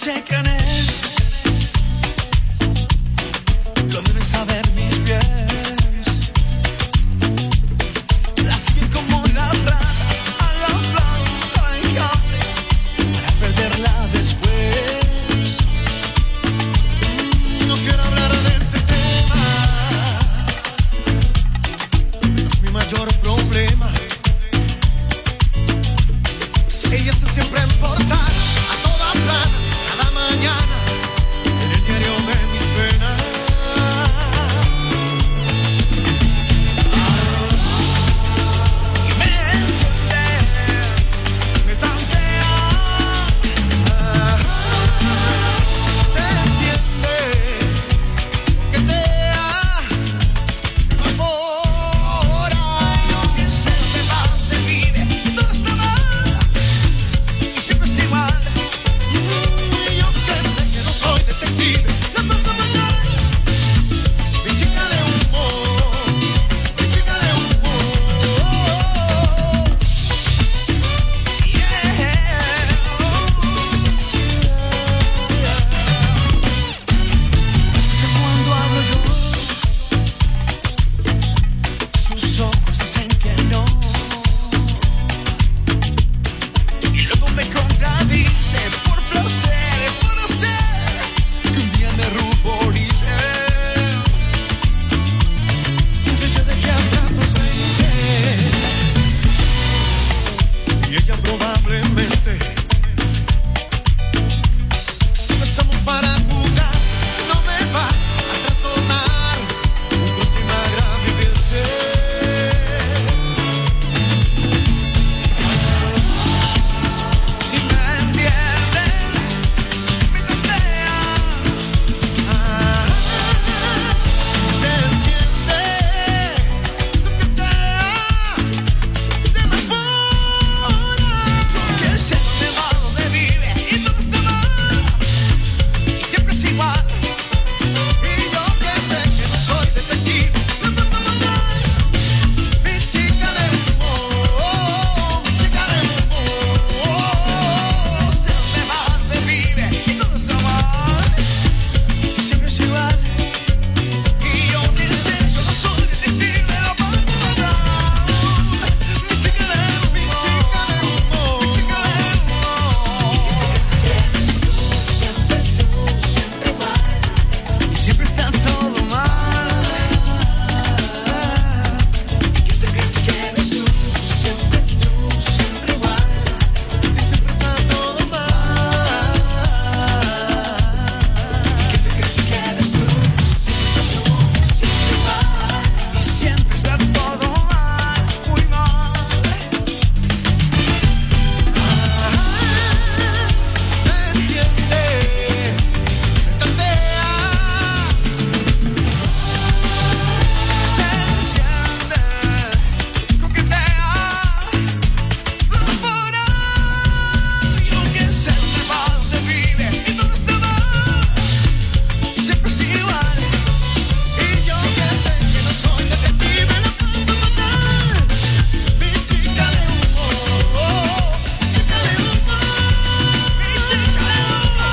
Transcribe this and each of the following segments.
sé quién es, lo deben saber mis pies. La siguen como las ratas a la planta del cable para perderla después. No quiero hablar de ese tema, no es mi mayor problema. Ella está siempre en portada, a toda plana, cada mañana, en el diario de mis penas. Y me entiende, me tantea, se enciende, coquetea, se evapora. Yo que sé de dónde vive, y todo está mal. Y siempre es igual. Y yo que sé que no soy detective. La paso fatal. Mi chica de humo. Mi chica de humo. Yeah. Sé cuando hablo yo, sus ojos dicen que no. Y luego me contradice por placer, por hacer que un día me ruborice. Que yo dejé atrás los 20 y ella probablemente. Empezamos para jugar, no me va a trastornar un próxima gran vivirte. Y me entiendes, me tantea, se enciende, coquetea, se evapora. Yo que sé dónde va, dónde vive, y todo está mal, y siempre es igual. Y yo que sé que no soy detective, me pasa fatal. Mi chica de humo, mi chica de humo. Sé dónde va, dónde vive, y todo está mal, y siempre es igual. Y yo que sé, yo no soy detective, la paso fatal. Mi chica de humo, mi chica de humo, mi chica de humo. Siempre igual, y siempre está todo mal. ¿Qué te crees que eres tú? Siempre igual, y siempre está todo mal. ¿Qué te crees que eres tú? Siempre igual, y siempre está todo mal, muy mal. Se entiende, me tantea, se enciende, coquetea, se evapora. Yo que sé dónde va, dónde vive, y todo está mal, y siempre es igual. Y yo que sé que no soy detective, la paso fatal. Mi chica de humo, mi chica de humo, mi chica de humo.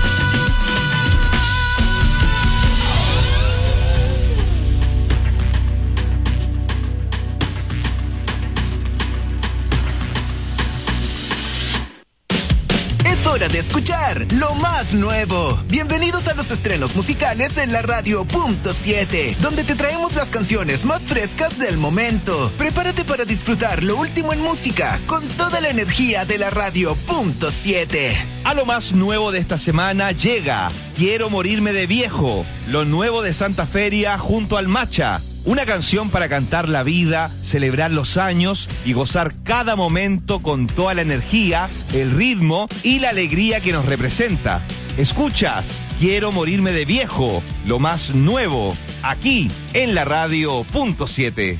Es hora de escuchar lo más nuevo. Bienvenidos a los estrenos musicales en la radio Punto 7, donde te traemos las canciones más frescas del momento. Prepárate para disfrutar lo último en música con toda la energía de la radio Punto 7. A lo más nuevo de esta semana llega Quiero morirme de viejo, lo nuevo de Santa Feria junto al Macha. Una canción para cantar la vida, celebrar los años y gozar cada momento con toda la energía, el ritmo y la alegría que nos representa. Escuchas Quiero morirme de viejo, lo más nuevo, aquí en la radio Punto 7.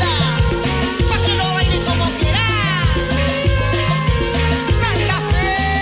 Santa Fe.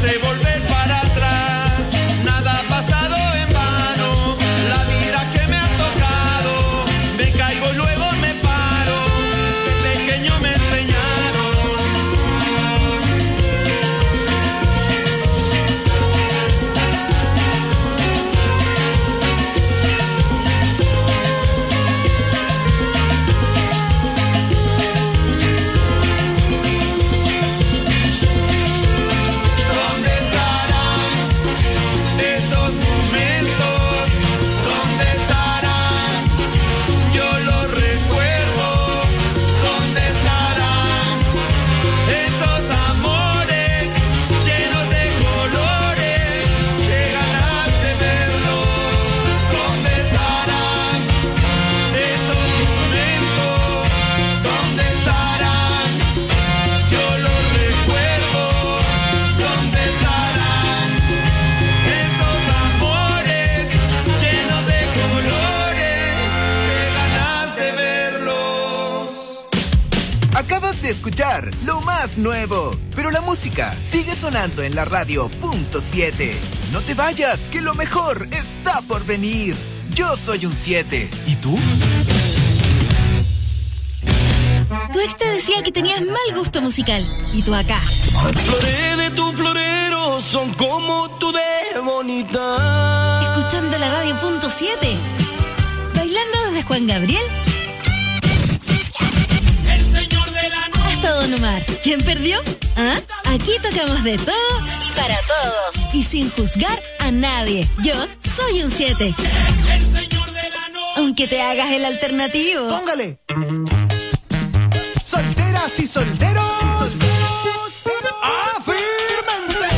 de volver para atrás. Nada ha pasado en vano, la vida que me ha tocado. Me caigo y luego me paro, de pequeño me enseñaron. ¿Dónde estarán esos momentos? ¿Dónde estarán? Yo los recuerdo. ¿Dónde estarán esos amores llenos de colores? Qué ganas de verlos. ¿Dónde estarán esos momentos? ¿Dónde estarán? Yo los recuerdo. ¿Dónde estarán esos amores llenos de colores? Qué ganas de verlos. Acabas de escuchar lo más nuevo, pero la música sigue sonando en la radio punto 7. No te vayas, que lo mejor está por venir. Yo soy un 7. ¿Y tú? Tu ex te decía que tenías mal gusto musical. Y tú acá, Flores de tu florero son como tú de bonita. escuchando la radio punto 7. Bailando desde Juan Gabriel El señor de la noche. hasta Don Omar. ¿Quién perdió? ¿Ah? Aquí tocamos de todo para todos. Y sin juzgar a nadie. Yo soy un 7. El señor de la noche. Aunque te hagas el alternativo. Póngale. Solteras y solteros. ¡Afírmense!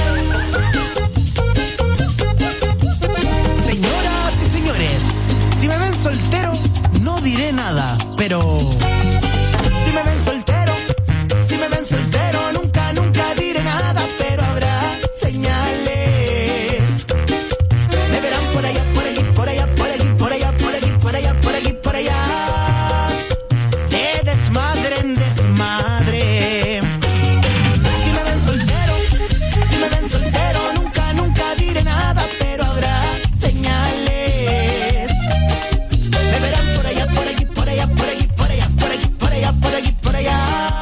Señoras y señores, si me ven soltero, no diré nada, pero si me ven soltero, nunca, nunca diré nada, pero habrá señales. Me verán por allá, por aquí, por allá, por aquí, por allá, por aquí, por allá, por aquí, por allá. De desmadre en desmadre. Si me ven soltero, nunca, nunca diré nada, pero habrá señales. Me verán por allá, por aquí, por allá, por aquí, por allá, por aquí, por allá, por aquí, por allá.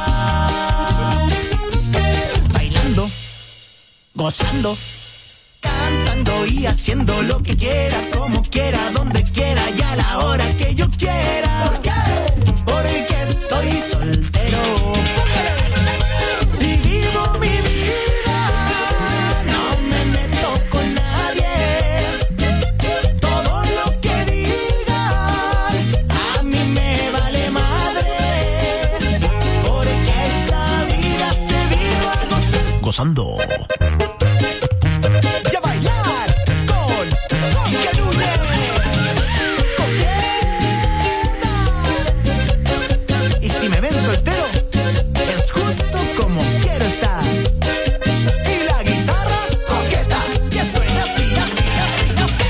Bailando, gozando, cantando y haciendo lo que quiera, como quiera, donde quiera y a la hora que yo quiera. ¿Por qué? Porque estoy soltero y vivo mi vida. No me meto con nadie. Todo lo que digan a mí me vale madre. Porque esta vida se vino a gozar. Gozando. Y a bailar con Quique Núñez. Y si me ven soltero, es justo como quiero estar. Y la guitarra coqueta, que suena así, así, así, así.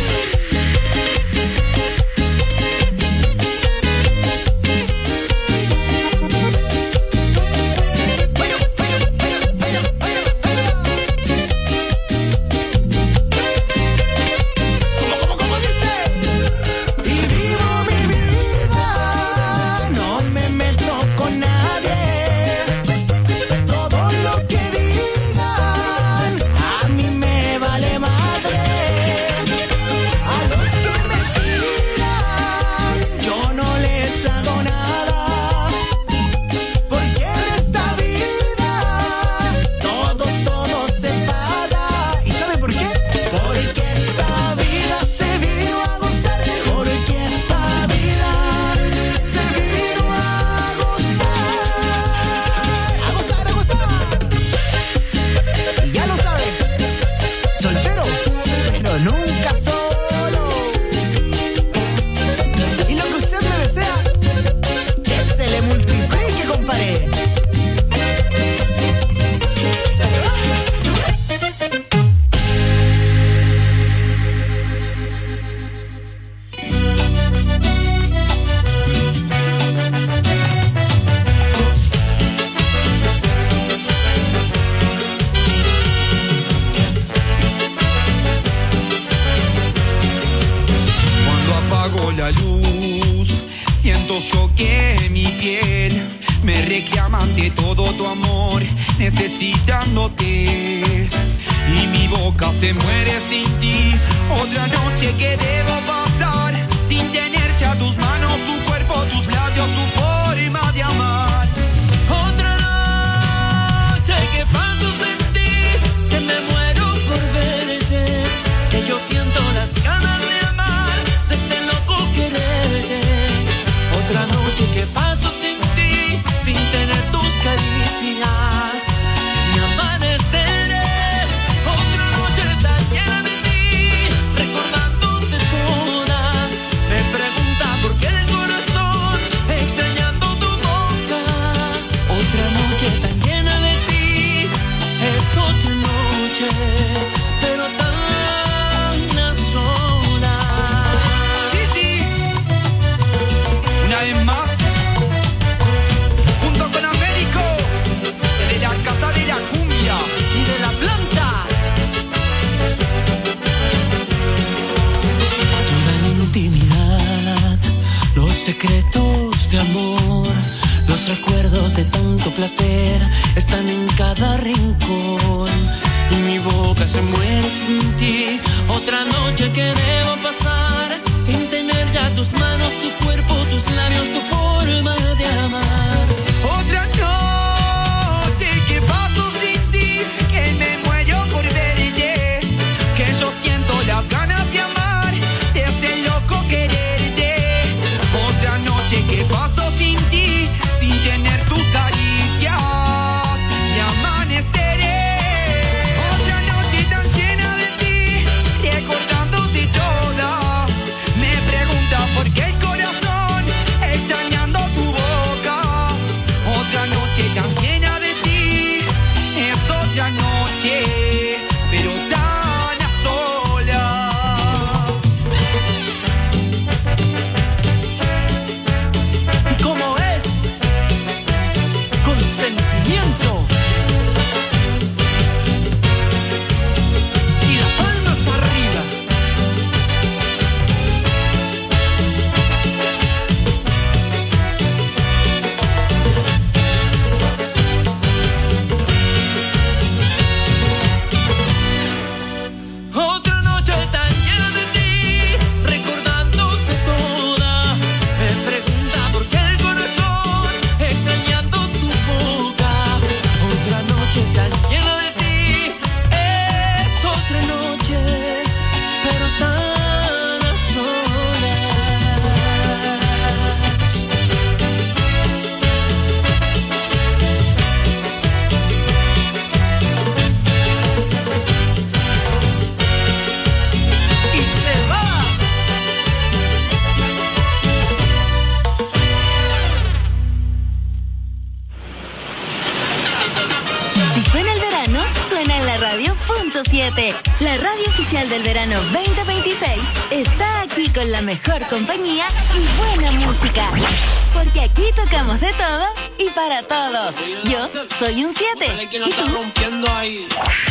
vientos choqué mi piel, me reclaman de todo tu amor, necesitándote. Y mi boca se muere sin ti. Otra noche que debo pasar sin tener ya tus manos, tu cuerpo, tus labios, tu forma de amar. Otra noche que paso sin ti, que me muero por verte, que yo siento las ganas de amar, de este loco quererte. Otra noche que paso sin ti, sin tener tus caricias, mi amaneceré. Otra noche tan llena de ti, recordándote toda. Me pregunta por qué el corazón, extrañando tu boca. Otra noche tan llena de ti, es otra noche, pero tan a solas. Sí, sí, una vez más, junto con Américo, de la casa de la cumbia Y de la planta. Toda la intimidad, los secretos de amor, los recuerdos de tanto placer están en cada rincón. Y mi boca se muere sin ti. Otra noche que debo pasar sin tener ya tus manos, tu cuerpo, tus labios, tu forma de amar. Otra noche que paso sin ti, que me muero por verte, que yo siento las ganas de amar, de este loco quererte. Otra noche que paso sin ti, sin tener tus caricias, y amaneceré. Otra noche tan llena de ti, recordándote toda. Me pregunta por qué el corazón, extrañando tu boca. Otra noche tan llena de ti, es otra noche, pero tan a solas. ¿Y cómo es? Con sentimiento. Y las palmas arriba. Otra noche tan llena de ti, recordándote toda. Me pregunta por qué el corazón, extrañando tu boca. Otra noche tan llena de ti, es otra noche, pero tan a solas. Y se va. Si suena el verano, suena en la radio .7. La radio oficial del verano 2026 está aquí con la mejor compañía y buena música. Porque aquí tocamos de todo y para todos. Yo soy un 7. ¿Quién ¿Y la está tú? rompiendo ahí?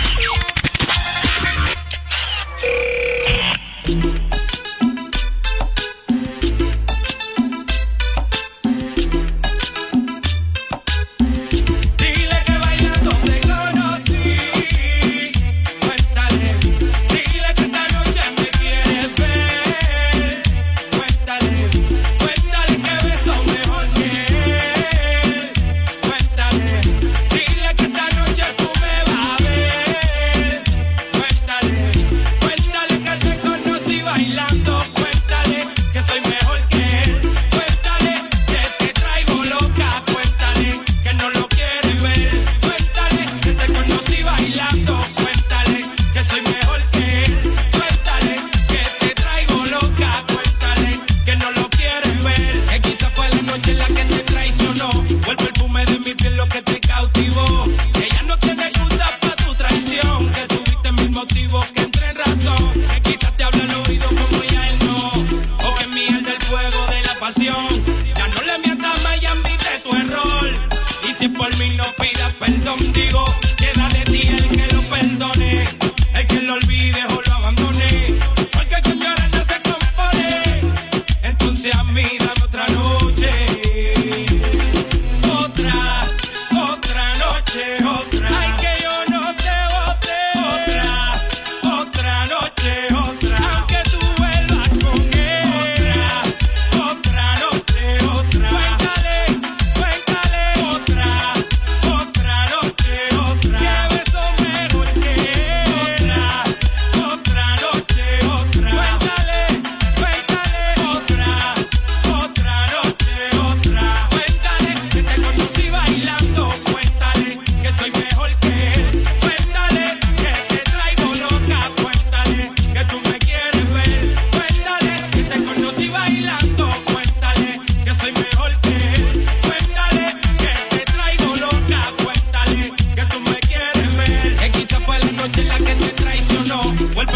Dile que bailando te conocí. Cuéntale. Dile que esta noche me quieres ver. Cuéntale. Cuéntale que beso mejor que él. Cuéntale. Dile que esta noche tú me vas a ver. Cuéntale. Cuéntale que te conocí bailando. Cuéntale que soy mejor que él. Cuéntale que te traigo loca. Cuéntale que no lo quieres ver. Cuéntale que te conocí bailando. Cuéntale que soy mejor que él. Cuéntale que te traigo loca. Cuéntale que no lo quieres ver. Que quizá fue la noche en la que te traicionó. Fue el perfume de mi piel lo que te cautivó. Que ya no tiene excusa para tu traición. Que tuviste mil motivos que entren razón. Que quizás te habla al oído como ya él no. O que mierda el fuego de la pasión. Ya no le mientas más y admite tu error. Y si por mí no pidas perdón, digo, queda de ti el que lo perdone, el que lo olvide o lo abandone. Porque con llorar no se compone. Entonces a mí dame otra noche.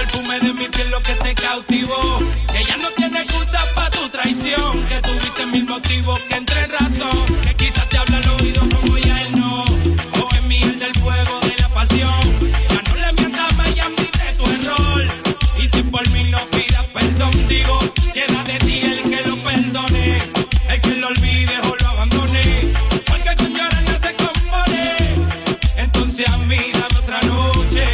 perfume de mi piel lo que te cautivó. Ella no tiene excusa pa' tu traición. Que tuviste mil motivos que entre en razón. Que quizás te habla al oído como ya él no. O en mí el del fuego de la pasión. Ya no le mientas más y admite tu error. Y si por mí no pidas perdón, digo, queda de ti el que lo perdone. El que lo olvide o lo abandone. Porque con llorar no se compone. Entonces a mí dame otra noche.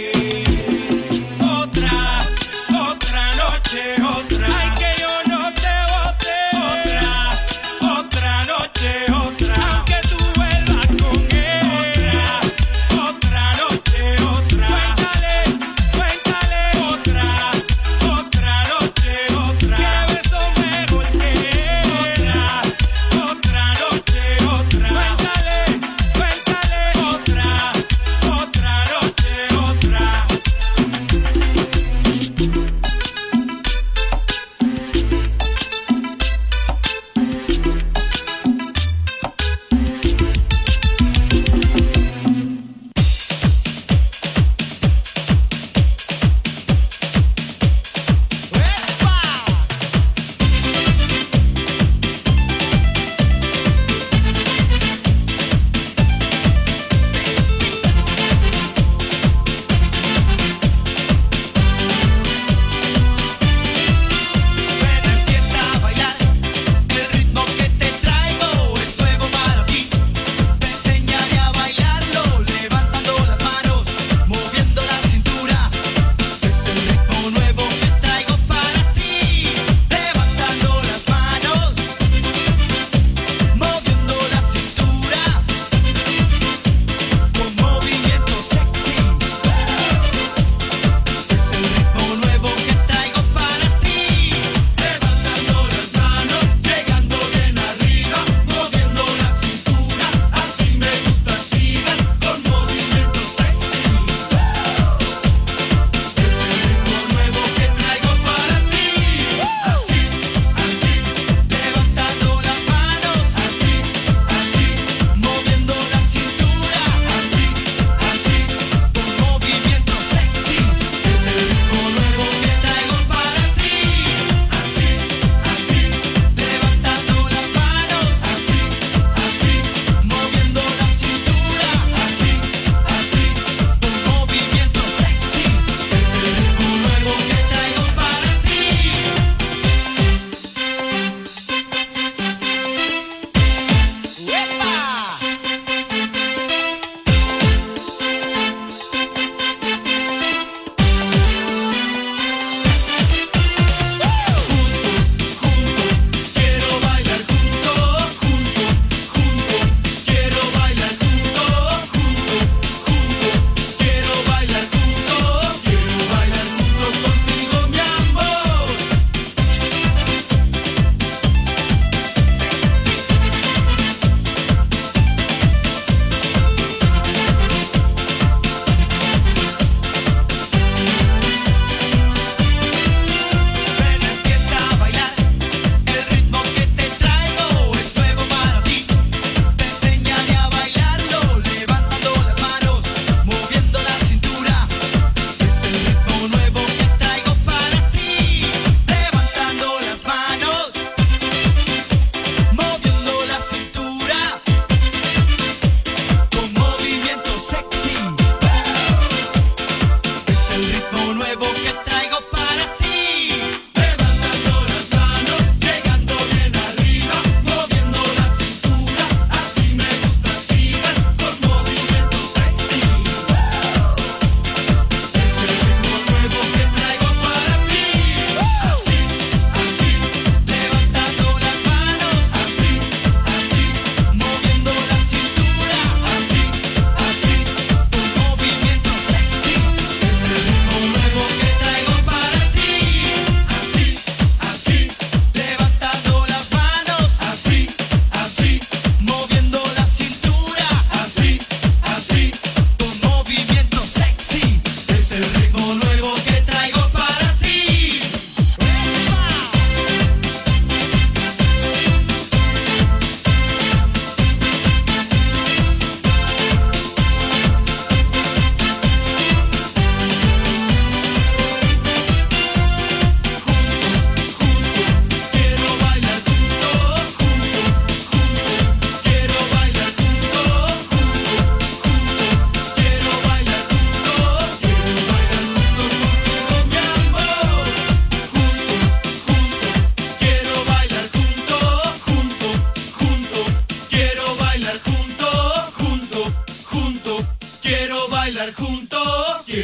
Otra noche, otra. Ay, que yo no te bote. Otra noche, otra.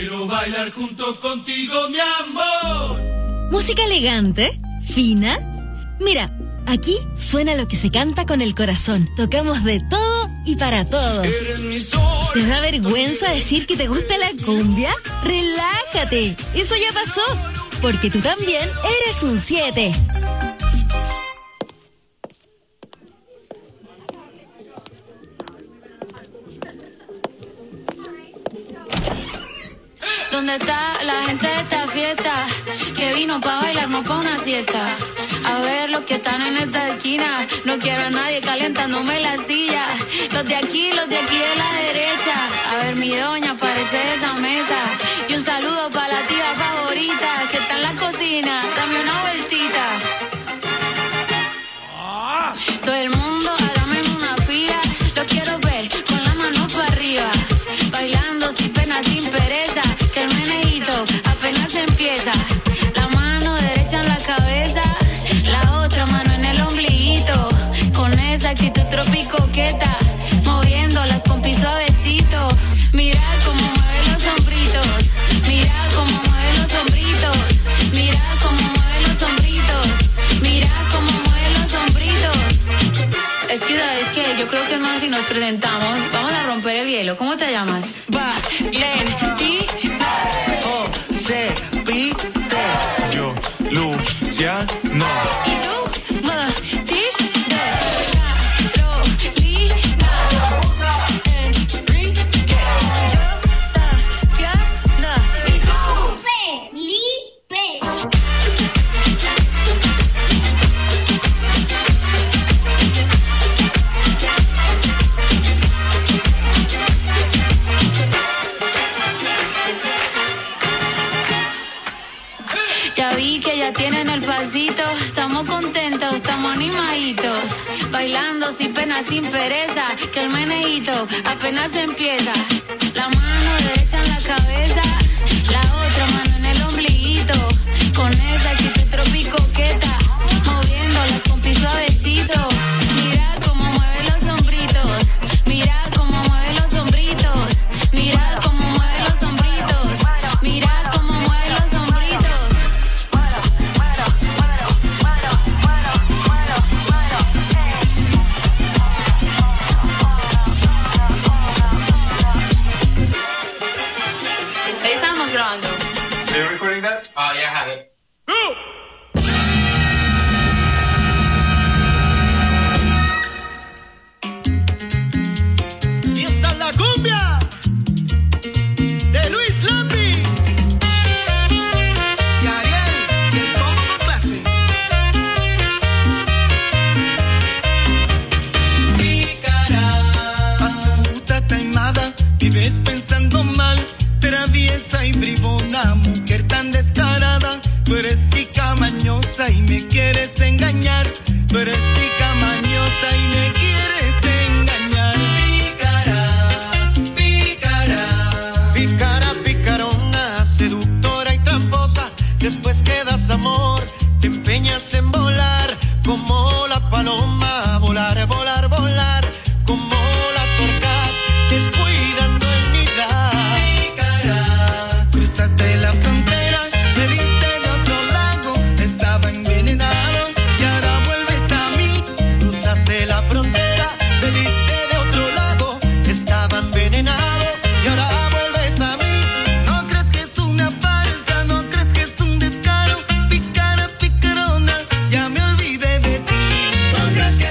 Quiero bailar junto contigo, mi amor. Música elegante, fina. Mira, aquí suena lo que se canta con el corazón. Tocamos de todo y para todos. ¿Te da vergüenza decir que te gusta la cumbia? Relájate, eso ya pasó, porque tú también eres un 7. ¿Dónde está la gente de esta fiesta? Que vino pa' bailar, no pa' una siesta. A ver los que están en esta esquina. No quiero a nadie calentándome la silla. Los de aquí de la derecha. A ver mi doña, parece de esa mesa. Y un saludo pa' la tía favorita que está en la cocina. Dame una vueltita. Todo el mundo hágame una fila. Lo quiero ver con la mano para arriba. Bailando sin pena, sin pereza. Que el meneíto apenas empieza. La mano derecha en la cabeza, la otra mano en el ombliguito. Con esa actitud tropicoqueta, moviendo las pompis suavecito. Mira cómo mueve los hombritos. Mira cómo mueve los hombritos. Mira cómo mueve los hombritos. Mira cómo mueve los hombritos. Es que yo creo que no, si nos presentamos, vamos a romper el hielo. ¿Cómo te llamas? Yo, Luciano. ¿Y tú? Ya vi que ya tienen el pasito, estamos contentos, estamos animaditos, bailando sin pena, sin pereza, que el meneíto apenas empieza. La mano derecha en la cabeza, la otra mano en el ombliguito, con esa actitud tropicoqueta, moviendo las pompis suavecito. Mira cómo mueve los hombritos, mira cómo mueve los hombritos, mira cómo mueve los hombritos, mira cómo mueve los hombritos. Estamos grabando. Are you recording that? Oh, yeah, I have it. Y esta es la cumbia de Luis Lambis y Ariel, y el combo con clase. Pícara, astuta, taimada, vives pensando mal, traviesa y bribona, mujer tan descarada. Tú eres tica mañosa y me quieres engañar. Tú eres tica mañosa y me quieres engañar. Pícara, pícara, pícara, picarona, seductora y tramposa. Después que das amor, te empeñas en volar como la paloma, volar, volar, volar como la torcaz, descuidando el nidar. Cruzaste la frontera, me viste de otro lado, estaba envenenado y ahora vuelves a mí. Cruzaste la frontera, me viste de otro lado, estaba envenenado y ahora vuelves a mí. No crees que es una farsa, no crees que es un descaro, picara, picarona, ya me olvidé de ti. No crees que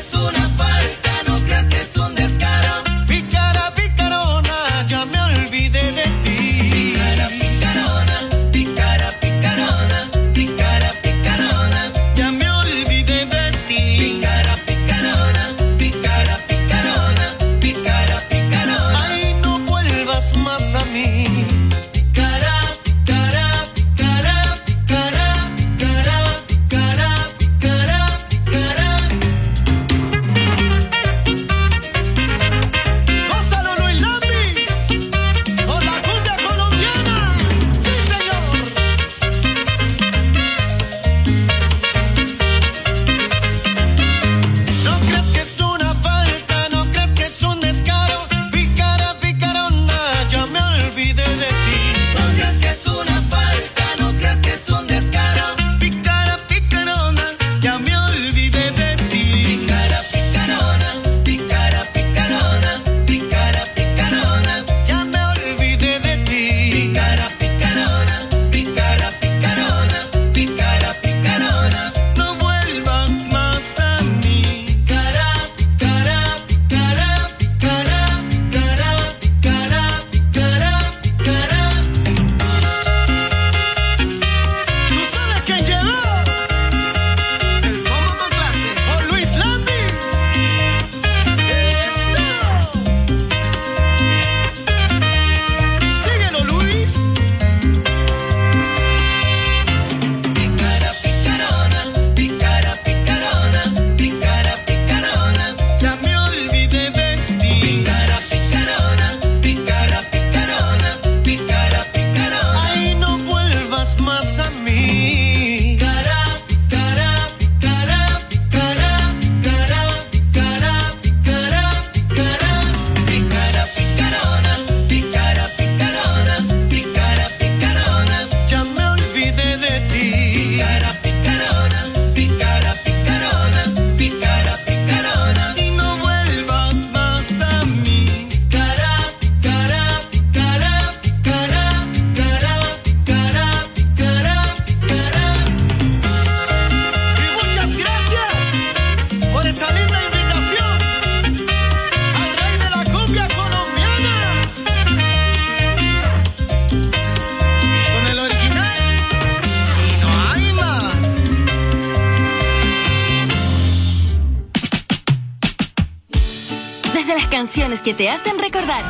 canciones que te hacen recordar.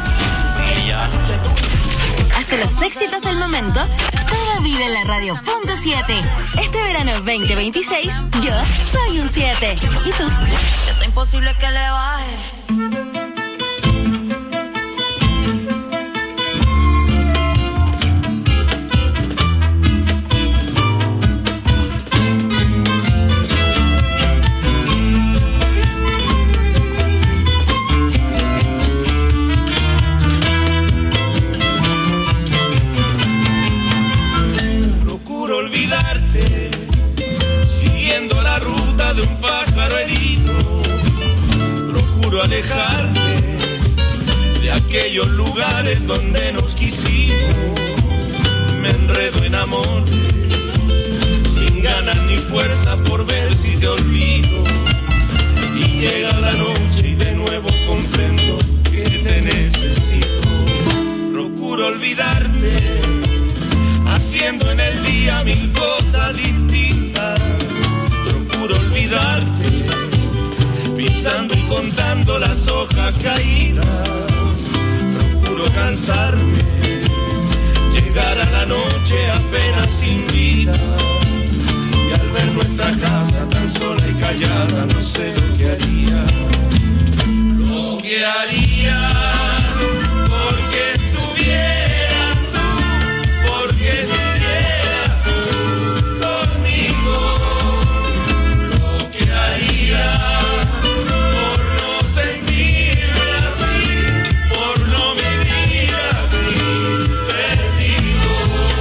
Hasta los éxitos del momento, todo vive en la radio.7. Este verano 2026, yo soy un 7. ¿Y tú? Está imposible que le baje. Siguiendo la ruta de un pájaro herido, procuro alejarte de aquellos lugares donde nos quisimos. Me enredo en amores sin ganas ni fuerzas por ver si te olvido. Y llega la noche y de nuevo comprendo que te necesito. Procuro olvidarte, haciendo en el día mil cosas distintas. Procuro olvidarte, pisando y contando las hojas caídas. Procuro cansarme, llegar a la noche apenas sin vida. Y al ver nuestra casa tan sola y callada, no sé lo que haría. Lo que haría porque estuvieras tú, porque estuvieras tú conmigo. Lo que haría por no sentirme así, por no vivir así, perdido.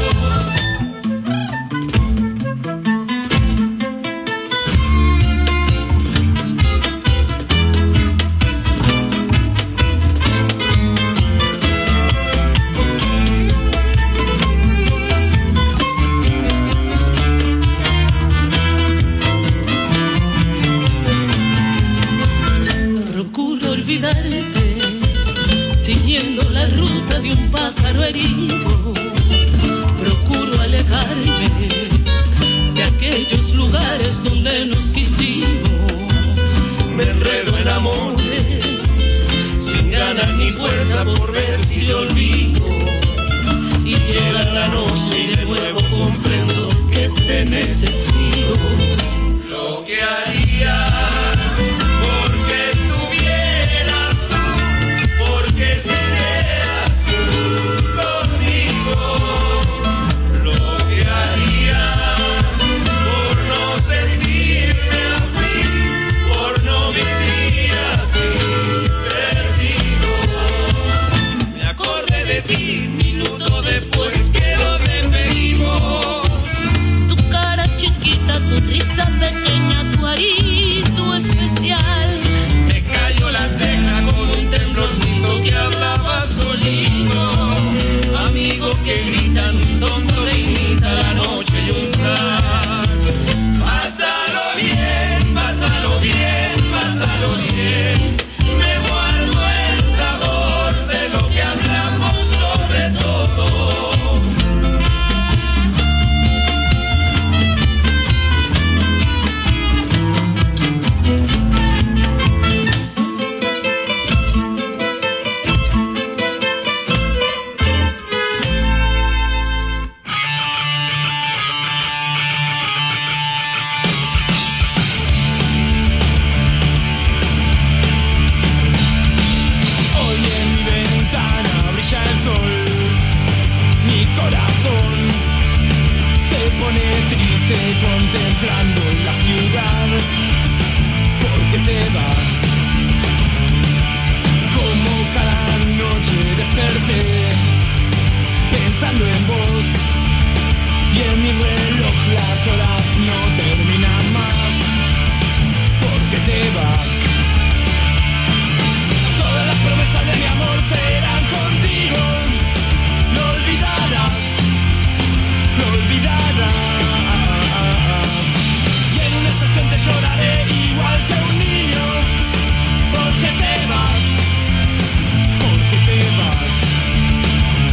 Procuro olvidarte, siguiendo la ruta de un pájaro herido. Procuro alejarme de aquellos lugares donde nos quisimos. Me enredo en amores, sin ganas ni fuerza por ver si te olvido. Y llega la noche y de nuevo comprendo que te necesito. Lo que haría porque estuvieras tú, porque serías tú conmigo. Lo que haría por no sentirme así, por no vivir así, perdido. Me acordé de ti minutos después que nos despedimos. Tu cara chiquita, tu risa pequeña, tu arito especial. Me cayó la ceja con un temblorcito que hablaba solito. Amigos que gritan, un tonto le imita la noche y un flash. Pásalo bien, pásalo bien, pásalo bien. Me guardo el sabor de lo que hablamos sobre todo. Hoy en mi ventana brilla el sol, mi corazón se pone triste contemplando la ciudad, porque te vas. Como cada noche desperté pensando en vos, y en mi reloj las horas no terminan más, porque te vas. Todas las promesas de mi amor serán contigo. Lo olvidarás, lo olvidarás. Y en una estación te lloraré igual que un niño, porque te vas, porque te vas.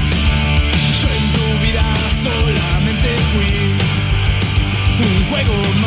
Yo en tu vida solamente fui un juego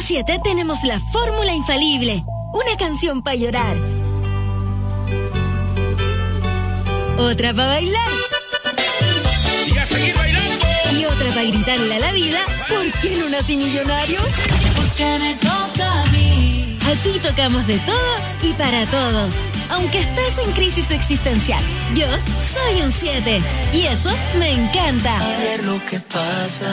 7 tenemos la fórmula infalible. Una canción para llorar. Otra para bailar. Y a seguir bailando. Y otra para gritarle a la vida, ¿por qué no nací millonario? Porque me toca a mí. Aquí tocamos de todo y para todos. Aunque estés en crisis existencial, yo soy un 7 y eso me encanta. A ver lo que pasa.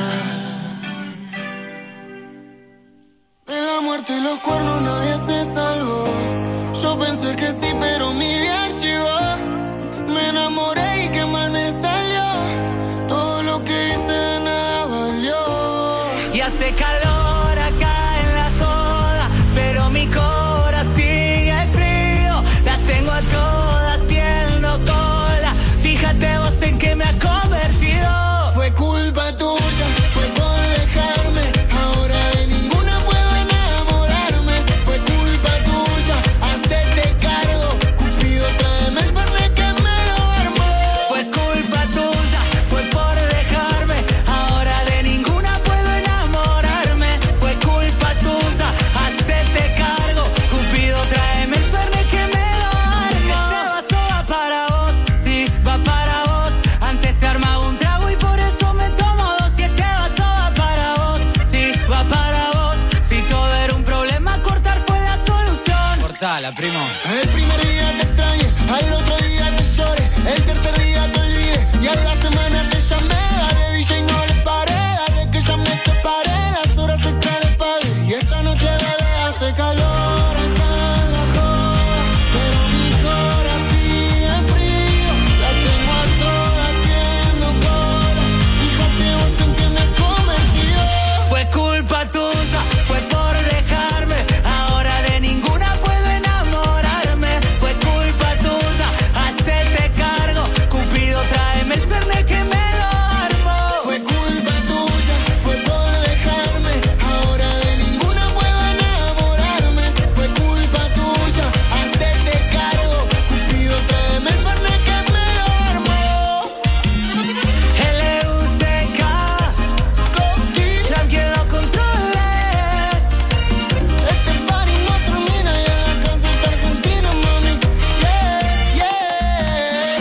De la muerte y los cuernos nadie se salvó. Yo pensé que sí, pero mi día llegó. Me enamoré y qué mal me salió. Todo lo que hice de nada valió. Y hace calor acá en la joda, pero mi cora sigue frío. La tengo a todas haciendo cola. Fíjate vos en qué me ha convertido. Fue culpa tuya, fue por dejarme. Ahora de ninguna puedo enamorarme. Fue culpa tuya, hacerte cargo. Cupido, tráeme el verde que me lo armó. Fue culpa tuya, fue por dejarme. Ahora de ninguna puedo enamorarme. Fue culpa tuya, hacerte cargo. Cupido, tráeme el verde que me lo armó. Este vaso va para vos, sí, va para vos. Antes te armaba un trago y por eso me tomo dos. Y este vaso va para vos, sí, va para vos. Si todo era un problema, cortar fue la solución. Cortala, primo. El primer día te extrañé, al otro día te lloré, el tercer día te olvidé y a la semana te llamé. Dale DJ, no le paré, dale que ya me separé, las horas extra le pagué y esta noche bebé hace calor acá en la joda, pero mi cora sigue frío, la tengo a todas haciendo cola. Fíjate vos en que me he convertido. Fue culpa tuya, fue por dejarme. Ahora de ninguna puedo enamorarme. Fue culpa tuya, hacerte cargo. Cupido, tráeme el fernet que me lo armó. Fue culpa tuya, fue por dejarme. Ahora de ninguna puedo enamorarme. Fue culpa tuya, hacerte cargo. Cupido, tráeme el fernet que me lo armó. L-U-C-K, tranquilo controles. Este party no termina y en la casa está Argentina, mami. Yeah, yeah.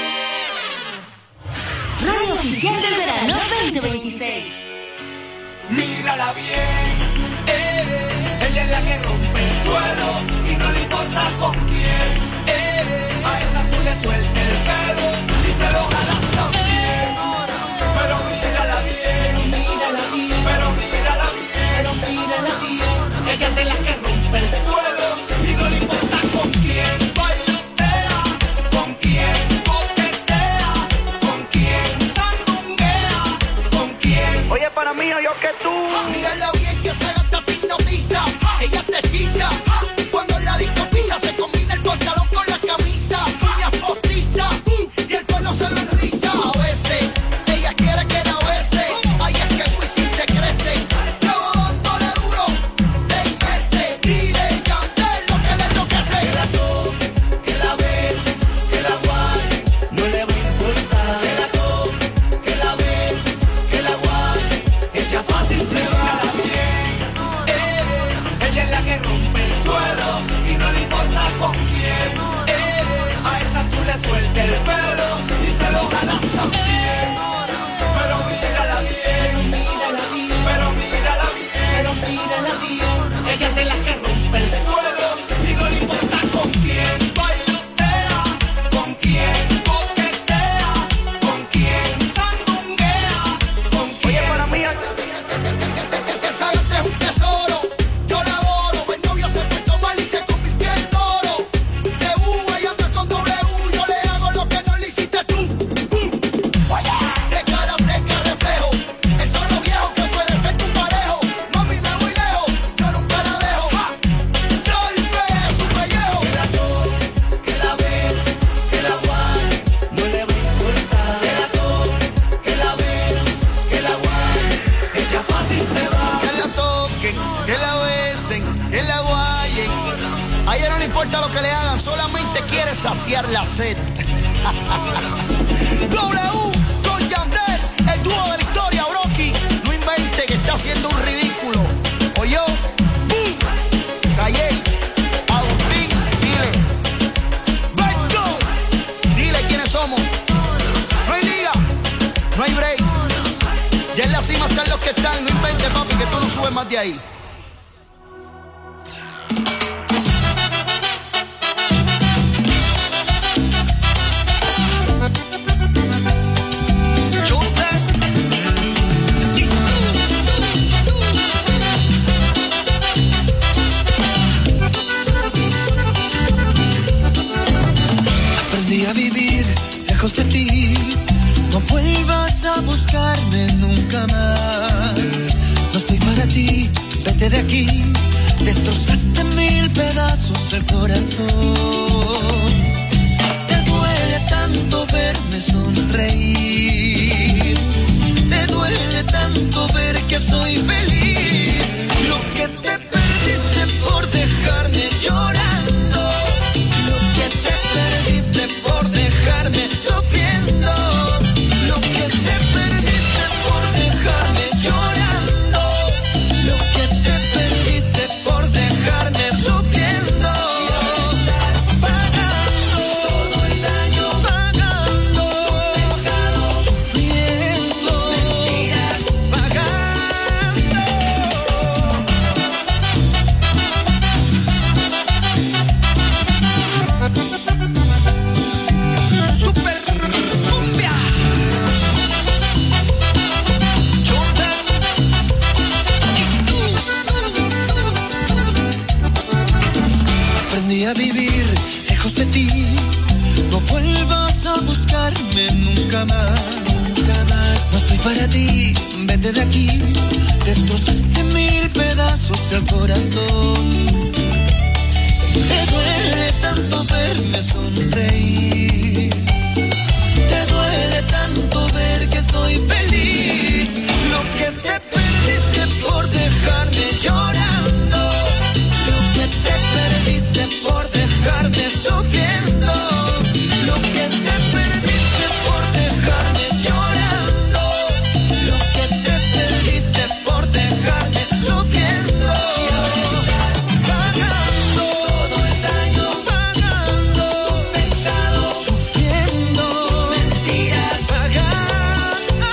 Radio Oficial del Verano 2026. Mírala bien, ella es la que rompe el suelo y no le importa con quién. A esa tú le sueltas el pelo y se lo jalas también. Pero mírala bien, pero mírala bien. Ella es de la que rompe el suelo y no le importa con quién. Bailotea, con quién coquetea, con quién sandunguea, con quién. Oye, para mí, yo que tú. Mírala bien que se gasta te hipnotiza. Ella te hechiza. Cuando la disco pisa se combina el pantalón con la camisa. Uñas postizas y el pelo se lo enriza. A veces ella quiere que la bese. Ay, es que el Wisin se crece. Llevo dándole duro 6 meses. Y de Yandel lo que le enloquece. Que la toque, que la bese, que la guarde. No le va a importar. Que la toque, que la bese, que la guarde. Ella fácil se va bien. Ella es la que rompe el suelo y no le importa con quién. A esa tú le sueltas el pelo y se lo jalas también. Pero mírala bien, pero mírala bien. Ella es de la que rompe el suelo y no le importa con quién. Bailotea, con quién coquetea, con quién sandunguea, con quién. Oye, para mí, Esa gata es un tesoro, yo la adoro. El novio se portó mal y se convirtió en toro. Se uva y anda con W, yo le hago lo que no le hiciste tú. De cara fresca reflejo, el zorro viejo que puede ser tu parejo. Mami, me voy lejos, yo nunca la dejo. Salve su pellejo. Que la toque, que la bese, que la guarde, no le va a importar. Que la toque, que la bese, que la guarde, ella fácil se va. Que la toquen, que la besen, que la guayen. A ella no le importa lo que le hagan, solamente quiere saciar la sed. W con Yandel, el dúo de la historia, Brocky. No invente que está haciendo un ridículo. O yo, lo sube más de ahí. Aprendí a vivir lejos de ti. No vuelvas a buscarme nunca más. No estoy para ti, vete de aquí. Destrozaste 1000 pedazos el corazón. Te duele tanto verme sonreír. Te duele tanto ver que soy feliz. Lo que te perdiste por dejarme llorando. Lo que te perdiste por dejarme sufriendo. Lo que te perdiste por dejarme llorando. Lo que te perdiste por dejarme sufriendo. Pagando todo el daño, pagando pecado, sufriendo mentiras, pagando. Super cumbia. Aprendí a vivir lejos de ti. No vuelvas a buscarme nunca más. No estoy para ti, vete de aquí. Destrozaste 1000 pedazos el corazón. Te duele tanto verme sonreír. Te duele tanto ver que soy feliz. Lo que te perdiste por dejarme llorando. Lo que te perdiste por dejarme sufriendo. Lo que te perdiste por dejarme llorando. Lo que te perdiste por dejarme sufriendo. Pagando todo el daño, pagando pecado, sufriendo mentiras, pagando.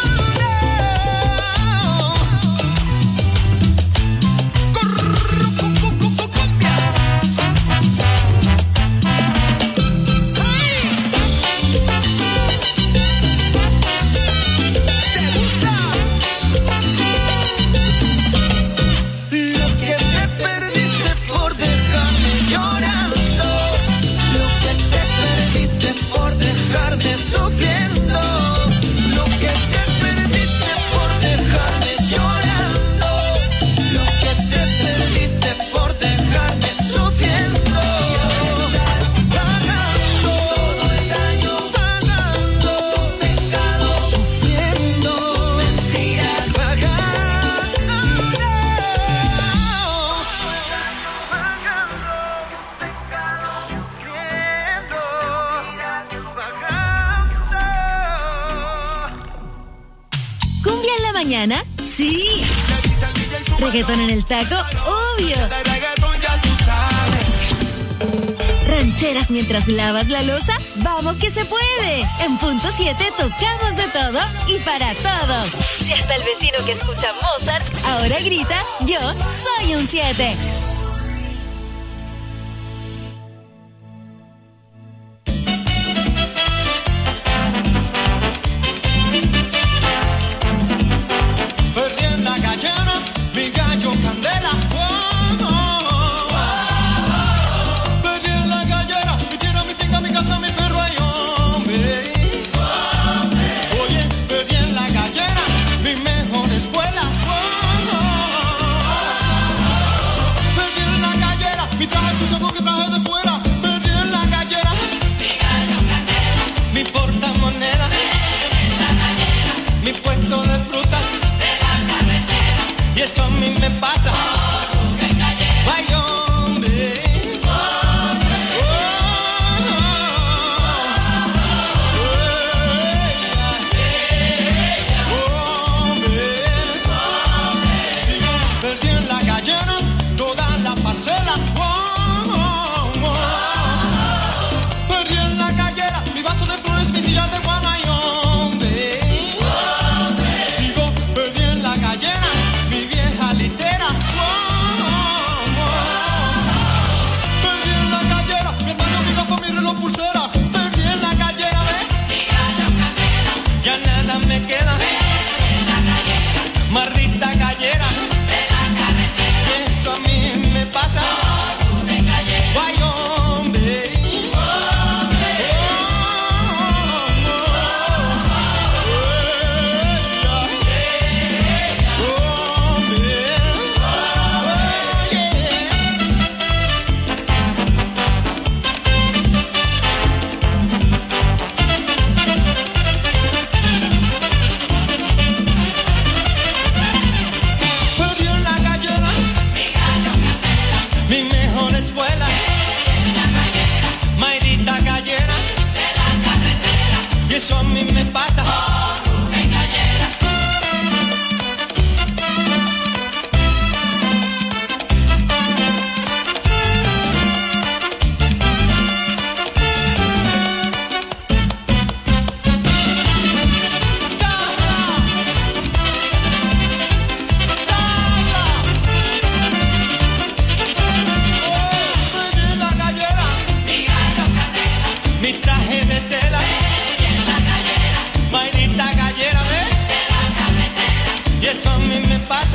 Lo que te perdiste por dejarme llorando. Lo que te perdiste por dejarme sufriendo. Lo que te perdiste por dejarme llorando. Lo que te perdiste por dejarme sufriendo. Pagando todo el daño, pagando pecado, sufriendo mentiras, pagando. ¿Cumbia en la mañana? Sí. ¿Reggaetón en el taco? Obvio. ¿Rancheras mientras lavas la loza? ¡Vamos que se puede! En punto 7 tocamos de todo y para todos. Si hasta el vecino que escucha Mozart ahora grita, yo soy un 7. Perdí en la gallera, mi gallo candela. Perdí en la gallera, mi tierra, mi finca, mi casa, mi perro y hombre. Oye, perdí en la gallera, mi mejor escuela. deje de serla. Maldita gallera, ¿ves? Y eso a mí me pasa.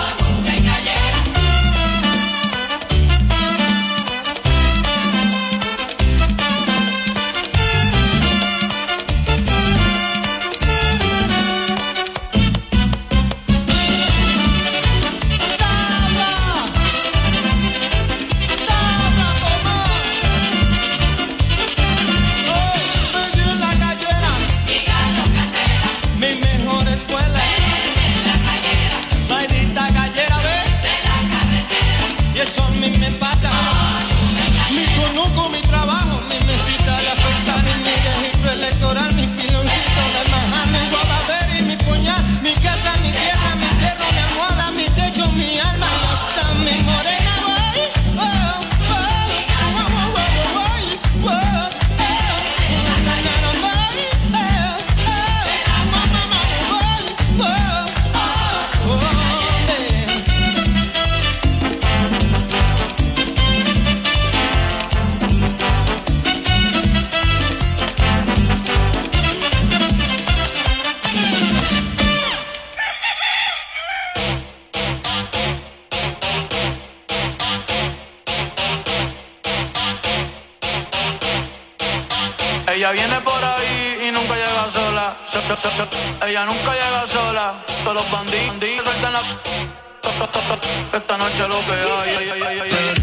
Ella viene por ahí y nunca llega sola. Ella nunca llega sola. Todos los bandidos sueltan la... Esta noche lo que hay.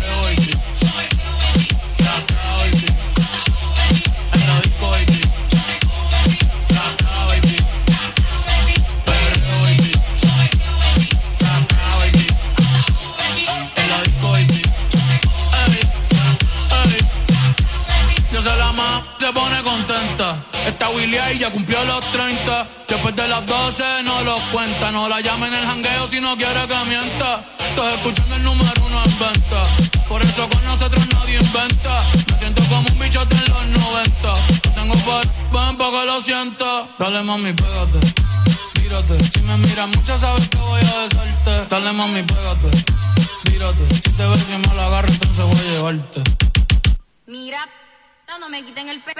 Se pone contenta. Esta Willy ahí ya cumplió los 30. Después de las 12 no los cuenta. No la llame en el jangueo si no quiere que mienta. Estás escuchando el número 1 en venta. Por eso con nosotros nadie inventa. Me siento como un bichote en los 90. No tengo ven pa' que lo sienta. Dale mami, pégate, mírate. Si me miras mucho sabes que voy a besarte. Dale mami, pégate, mírate. Si te ves y me la agarro entonces voy a llevarte. Mira, no me quiten el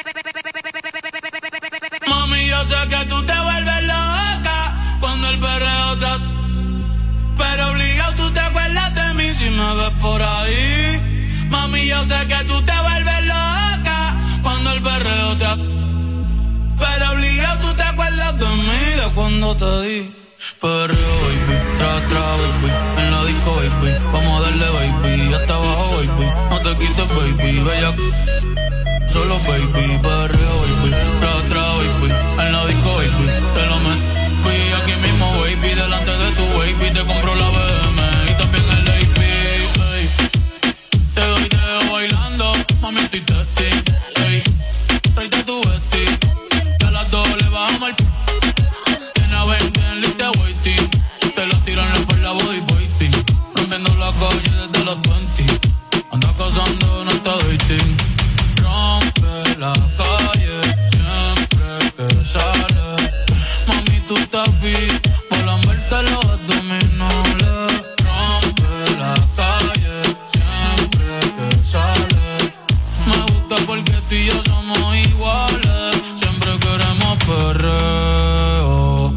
Mami, yo sé que tú te vuelves loca cuando el perreo te... Pero obligado tú te acuerdas de mí si me ves por ahí. Mami, yo sé que tú te vuelves loca cuando el perreo te... Pero obligado tú te acuerdas de mí, de cuando te di. Perreo, baby, tra, baby, en la disco, baby. Vamos a darle, baby, hasta abajo, baby. No te quites, baby, bella. Solo baby, perreo, baby, tra, baby, en la disco, baby, te lo metí aquí mismo, baby, delante de tu baby, te compro la BM y también el AP, hey. Te doy dedo bailando, mami, estoy testing, hey. Tráete tu vesti, que a las 2 le bajamos el tiene 20 en lista waiting, te lo tiran por la body waiting, rompiendo la calle desde los 20, anda casando, no está dating. La calle siempre que sale. Mami, tú estás fit por lamberte los abdominales. Rompe la calle siempre que sale. Me gusta porque tú y yo somos iguales. Siempre queremos perreo,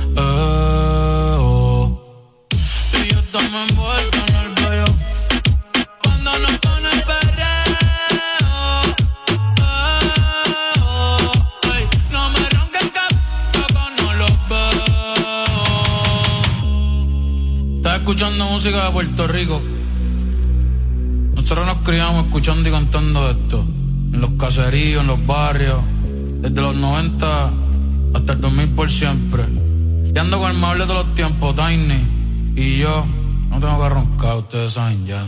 y yo estamos envueltos en el bello. Cuando nos pone el perreo. Escuchando música de Puerto Rico. Nosotros nos criamos escuchando y cantando esto en los caseríos, en los barrios, desde los 90 hasta el 2000 por siempre. Y ando con el mejor de todos los tiempos, Tiny. Y yo no tengo que roncar, ustedes saben ya.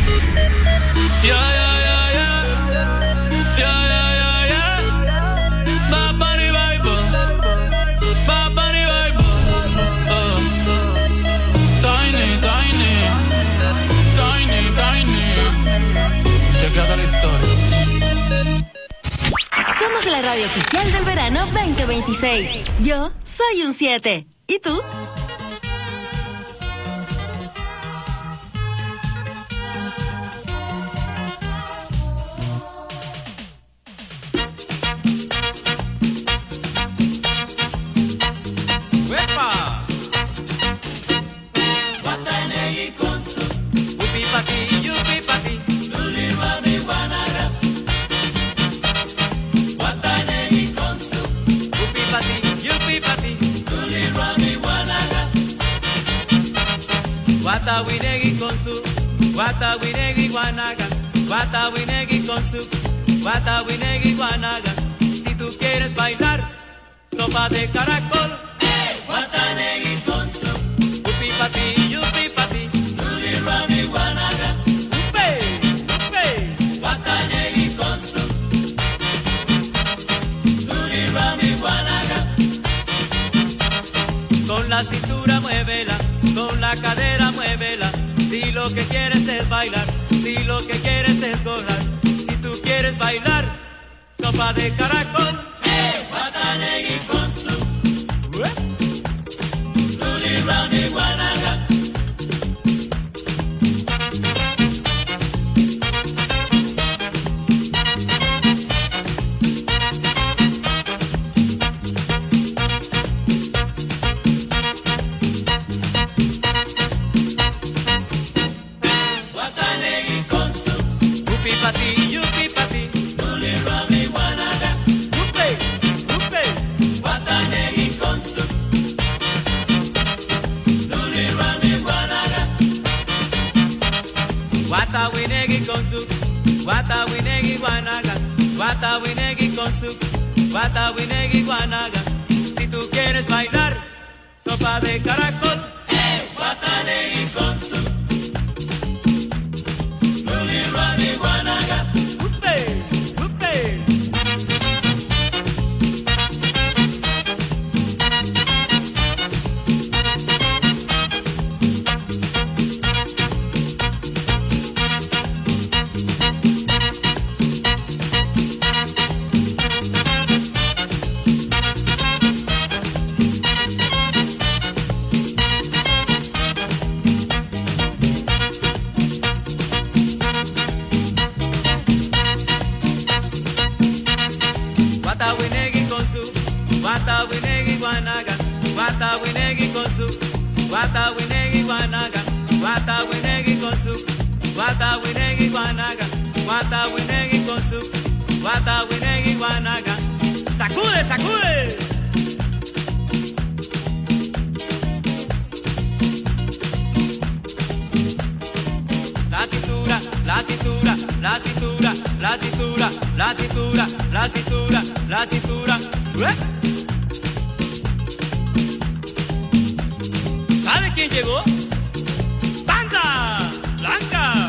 Somos la radio oficial del verano 2026. Yo soy un 7. ¿Y tú? Guatawinegui con su Guatawinegui guanaga, Guatawinegui con su Guatawinegui guanaga. Si tú quieres bailar sopa de caracol, Guatanegui con su yupi pati, yupi pati, Luli Rami guanaga. Guatanegui con su Luli Rami guanaga. Con la cintura muévela, con la cadera muévela. Si lo que quieres es bailar, si lo que quieres es gozar. Si tú quieres bailar sopa de caracol, Guatanegui con su Luli Rami guanaga. Guatanegui con su yupi pati, yupi pati, Luli Rami guanaga. yupe, yupe. Guatanegui con su Luli Rami guanaga. Guatawinegui con su Guatawinegui guanaga, Guatawinegui con su Guatawinegui guanaga. Si tú quieres bailar sopa de caracol, Guatanegui con su Luli Rami guanaga. yupe, yupe. Guatawinegui con su Guatawinegui guanaga, Guatawinegui con su Guatawinegui guanaga, Guatawinegui con su Guatawinegui guanaga, Guatawinegui con su Guatawinegui guanaga. ¡Sacude, sacude! La cintura, la cintura, la cintura, la cintura, la cintura, la cintura, la cintura. ¿Sabe quién llegó? ¡Banda! ¡Blanca!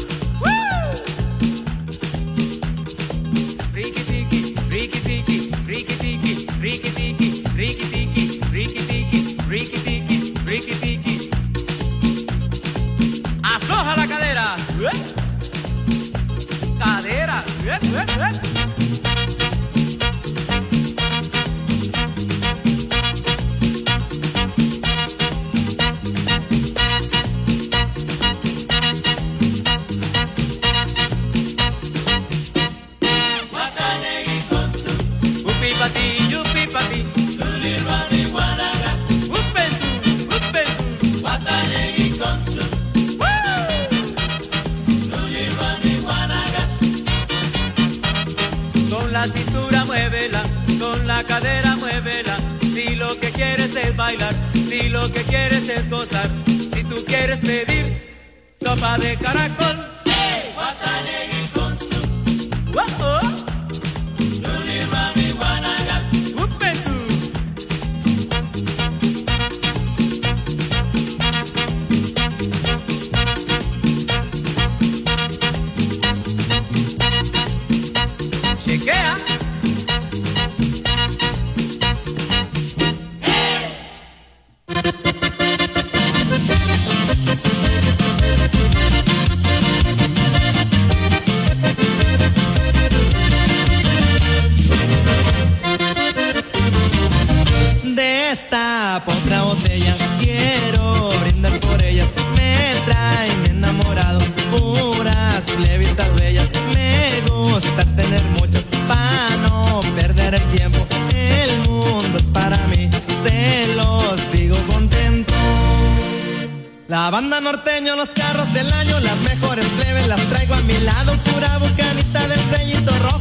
Ricky-tiki, ricky-tiki, ricky-tiki, ricky-tiki, ricky-tiki, ricky-tiki, ricky-tiki, ricky-tiki. Afloja la cadera. Cadera. Guatanegui con su Yupi pati, yupi pati. Luli Rami guanaga. Guatanegui con su Luli Rami guanaga. Con la cintura muévela, con la cadera muévela. Si lo que quieres es bailar, si lo que quieres es gozar. Si tú quieres pedir sopa de caracol, Guatanegui con su ¡oh! Luli Rami guanaga. Chequea. Destapo otra botella, quiero brindar por ellas. Me traen enamorado, puras plebitas bellas. Me gusta tener muchas para no perder el tiempo. El mundo es para mí, se los digo contento. La banda norteño, los carros del año, las mejores plebes las traigo a mi lado. Pura bucanita del sellito rojo.